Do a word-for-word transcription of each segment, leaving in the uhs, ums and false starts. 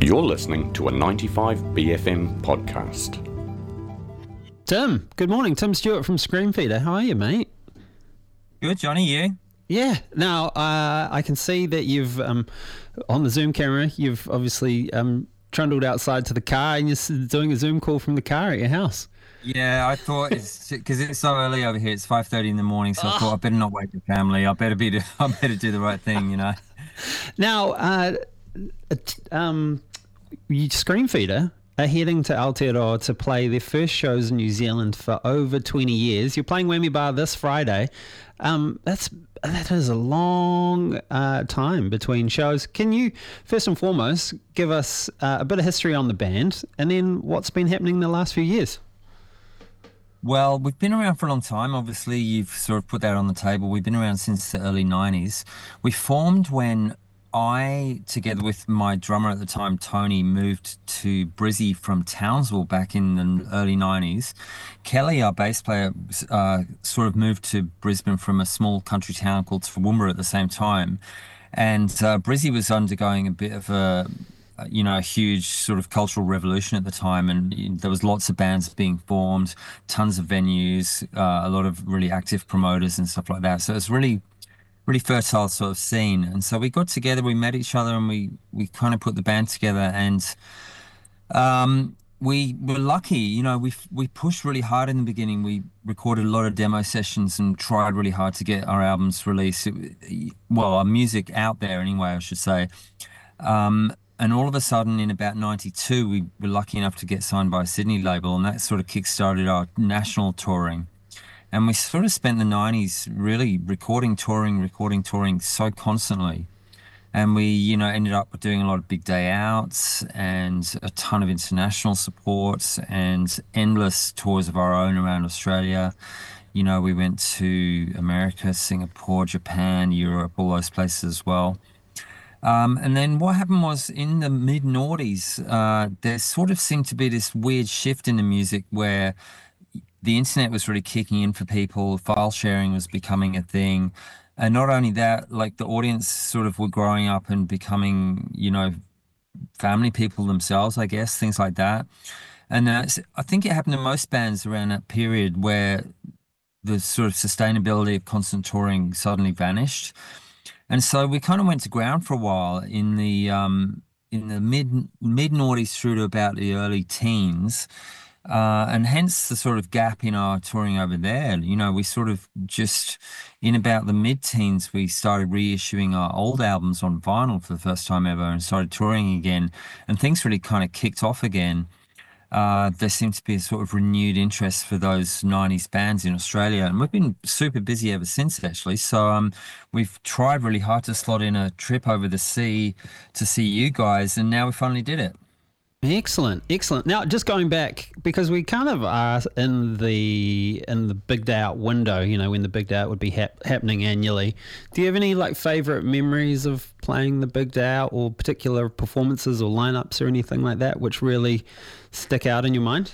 You're listening to a ninety-five B F M podcast. Tim, good morning. Tim Stewart from Screenfeeder. How are you, mate? Good, Johnny. You? Yeah. Now, uh, I can see that you've, um, on the Zoom camera, you've obviously um, trundled outside to the car and you're doing a Zoom call from the car at your house. Yeah, I thought it's because it's so early over here. It's five thirty in the morning, so I thought I better not wake the family. I better be. I better do the right thing, you know. Now, uh, um, Screenfeeder are heading to Aotearoa to play their first shows in New Zealand for over twenty years. You're playing Whammy Bar this Friday. Um, that's that is a long uh, time between shows. Can you, first and foremost, give us uh, a bit of history on the band, and then what's been happening the last few years? Well, we've been around for a long time. Obviously, you've sort of put that on the table. We've been around since the early nineties. We formed when I, together with my drummer at the time, Tony, moved to Brizzy from Townsville back in the early nineties. Kelly, our bass player, uh, sort of moved to Brisbane from a small country town called Toowoomba at the same time. And uh, Brizzy was undergoing a bit of a, you know, a huge sort of cultural revolution at the time. And there was lots of bands being formed, tons of venues, uh, a lot of really active promoters and stuff like that. So it's really... really fertile sort of scene. And so we got together, we met each other, and we we kind of put the band together. And um, we were lucky, you know, we we pushed really hard in the beginning. We recorded a lot of demo sessions and tried really hard to get our albums released, it, well, our music out there anyway, I should say. Um, and all of a sudden, in about ninety-two, we were lucky enough to get signed by a Sydney label, and that sort of kick-started our national touring. And we sort of spent the nineties really recording, touring, recording, touring so constantly. And we, you know, ended up doing a lot of big day outs and a ton of international support and endless tours of our own around Australia. You know, we went to America, Singapore, Japan, Europe, all those places as well. Um, and then what happened was in the mid-noughties, uh, there sort of seemed to be this weird shift in the music where the internet was really kicking in for people. File sharing was becoming a thing. And not only that, like the audience sort of were growing up and becoming, you know, family people themselves, I guess, things like that. And uh, I think it happened to most bands around that period where the sort of sustainability of constant touring suddenly vanished. And so we kind of went to ground for a while in the um, in the mid mid noughties through to about the early teens. Uh, and hence the sort of gap in our touring over there. You know, we sort of just, in about the mid-teens, we started reissuing our old albums on vinyl for the first time ever and started touring again. And things really kind of kicked off again. Uh, there seemed to be a sort of renewed interest for those nineties bands in Australia. And we've been super busy ever since, actually. So um, we've tried really hard to slot in a trip over the sea to see you guys, and now we finally did it. Excellent, excellent. Now, just going back, because we kind of are in the in the Big Day Out window, you know, when the Big Day Out would be hap- happening annually. Do you have any like favourite memories of playing the Big Day Out, or particular performances or lineups or anything like that, which really stick out in your mind?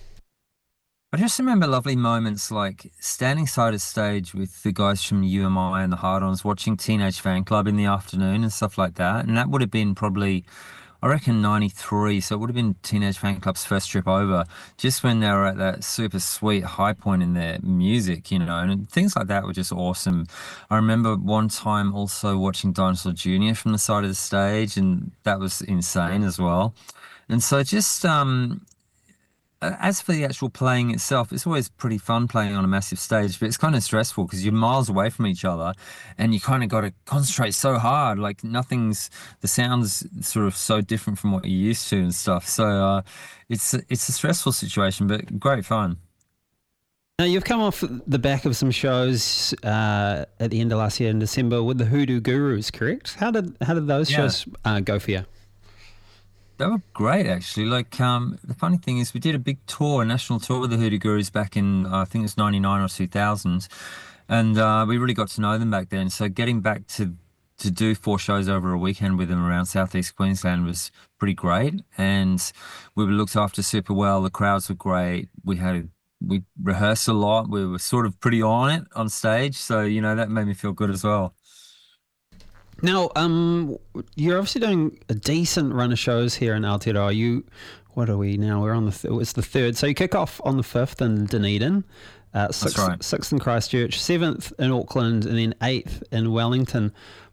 I just remember lovely moments like standing side of stage with the guys from U M I and the Hard-Ons, watching Teenage Fan Club in the afternoon and stuff like that. And that would have been probably, I reckon, ninety-three, so it would have been Teenage Fan Club's first trip over, just when they were at that super sweet high point in their music, you know, and things like that were just awesome. I remember one time also watching Dinosaur Junior from the side of the stage, and that was insane as well. And so just... um as for the actual playing itself, it's always pretty fun playing on a massive stage, but it's kind of stressful because you're miles away from each other and you kind of got to concentrate so hard. Like nothing's, the sound's sort of so different from what you're used to and stuff. So uh, it's, it's a stressful situation, but great fun. Now, you've come off the back of some shows uh, at the end of last year in December with the Hoodoo Gurus, correct? How did, how did those yeah. shows uh, go for you? They were great, actually. Like, um, the funny thing is we did a big tour, a national tour with the Hoodoo Gurus back in, uh, I think it was ninety-nine or two thousand. And uh, we really got to know them back then. So getting back to, to do four shows over a weekend with them around southeast Queensland was pretty great. And we were looked after super well. The crowds were great. We had, we rehearsed a lot. We were sort of pretty on it on stage. So, you know, that made me feel good as well. Now, um, you're obviously doing a decent run of shows here in Aotearoa. You, what are we now? We're on the th- it's the third. So you kick off on the fifth in Dunedin, uh, sixth, right. sixth in Christchurch, seventh in Auckland, and then eighth in Wellington.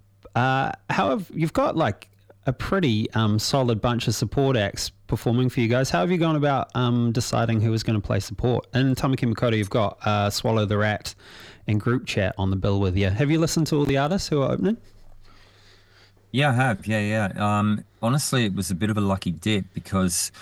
Uh, however, you've got like a pretty um, solid bunch of support acts performing for you guys. How have you gone about um, deciding who was going to play support? In Tamaki Makaurau, you've got uh, Swallow the Rat and Group Chat on the bill with you. Have you listened to all the artists who are opening? Yeah, I have. Yeah, yeah. Um, honestly, it was a bit of a lucky dip because,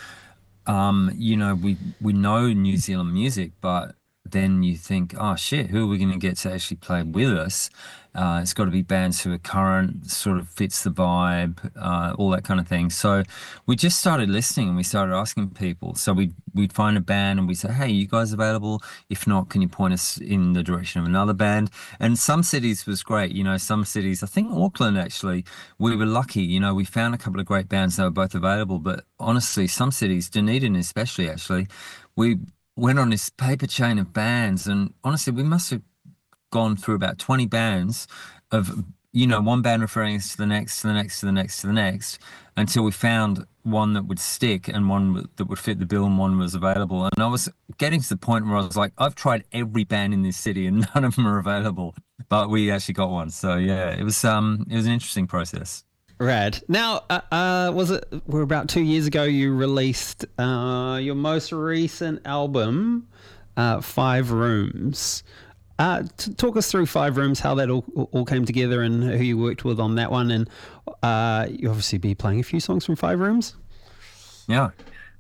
um, you know, we we know New Zealand music, but then you think, oh shit, who are we going to get to actually play with us? Uh, it's got to be bands who are current, sort of fits the vibe, uh, all that kind of thing. So we just started listening and we started asking people. So we'd, we'd find a band and we say, hey, you guys available? If not, can you point us in the direction of another band? And some cities was great. You know, some cities, I think Auckland actually, we were lucky. You know, we found a couple of great bands that were both available. But honestly, some cities, Dunedin especially, actually, we went on this paper chain of bands. And honestly, we must have gone through about twenty bands of, you know, one band referring us to the next, to the next, to the next, to the next, until we found one that would stick and one that would fit the bill and one was available. And I was getting to the point where I was like, I've tried every band in this city and none of them are available, but we actually got one. So yeah, it was um it was an interesting process. Rad. Now, uh, uh, was it, we're about two years ago, you released uh, your most recent album, uh, Five Rooms. Uh, to talk us through Five Rooms, how that all, all came together and who you worked with on that one. And uh, you obviously be playing a few songs from Five Rooms. Yeah.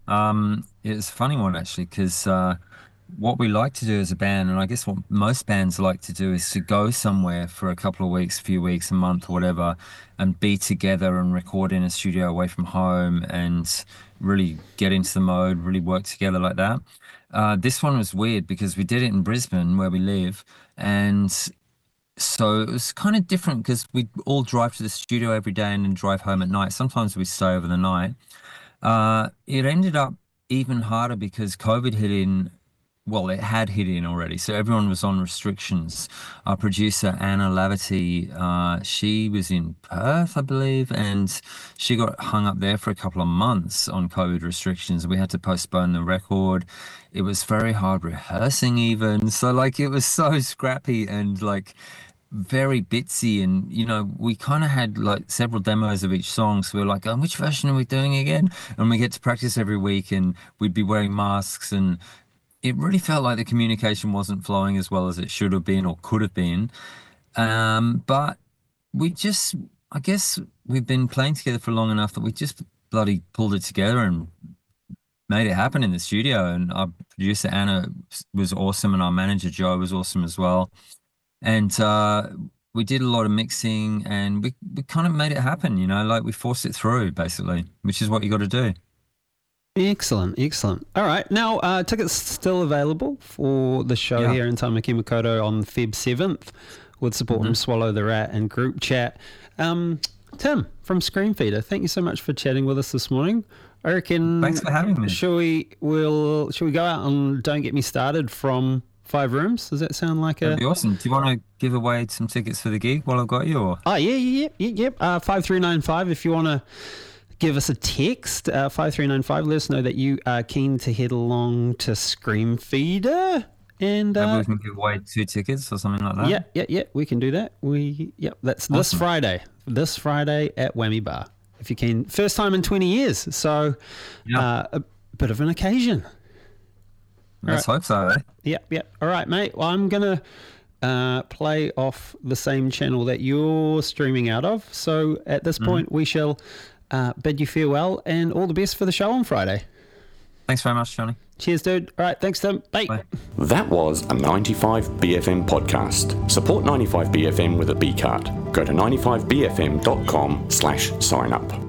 Um, it's a funny one, actually, because uh, what we like to do as a band, and I guess what most bands like to do, is to go somewhere for a couple of weeks, a few weeks, a month, or whatever, and be together and record in a studio away from home and really get into the mode, really work together like that. Uh, this one was weird because we did it in Brisbane, where we live, and so it was kind of different because we'd all drive to the studio every day and then drive home at night. Sometimes we stay over the night. Uh, it ended up even harder because COVID hit in. Well, it had hit in already, so everyone was on restrictions. Our producer, Anna Laverty, uh, she was in Perth, I believe, and she got hung up there for a couple of months on COVID restrictions. We had to postpone the record. It was very hard rehearsing even. So, like, it was so scrappy and, like, very bitsy, and you know, we kind of had like several demos of each song, so we were like, oh, which version are we doing again? And we get to practice every week, and we'd be wearing masks, and it really felt like the communication wasn't flowing as well as it should have been or could have been. Um, but we just, I guess we've been playing together for long enough that we just bloody pulled it together and made it happen in the studio. And our producer, Anna, was awesome, and our manager, Joe, was awesome as well. And uh, we did a lot of mixing, and we, we kind of made it happen, you know, like we forced it through, basically, which is what you got to do. Excellent, excellent. All right, now uh, tickets still available for the show yeah. here in Tamaki Makaurau on February seventh with support mm-hmm. from Swallow the Rat and Group Chat. Um, Tim from Screenfeeder, thank you so much for chatting with us this morning. I reckon. Thanks for having me. Shall we? We'll. Shall we go out and Don't Get Me Started from Five Rooms? Does that sound like a? That'd be awesome. Do you want to give away some tickets for the gig while I've got you? Or? Oh yeah, yeah, yeah, yeah. yeah. Uh, five three nine five. If you want to give us a text, uh, five three nine five. Let us know that you are keen to head along to Screenfeeder. And uh, maybe we can give away two tickets or something like that. Yeah, yeah, yeah. We can do that. We, yep. That's awesome. This Friday. This Friday at Whammy Bar. If you can, first time in twenty years. So, yeah. uh, a bit of an occasion. Let's right. hope so. Eh? Yep, yep. All right, mate. Well, I'm gonna uh, play off the same channel that you're streaming out of. So at this point, mm-hmm. we shall uh, bid you farewell and all the best for the show on Friday. Thanks very much, Johnny. Cheers, dude. All right, thanks, Tim. Bye. Bye. That was a ninety-five B F M podcast. Support ninety-five B F M with a B card. Go to ninety-five B F M dot com slash sign up.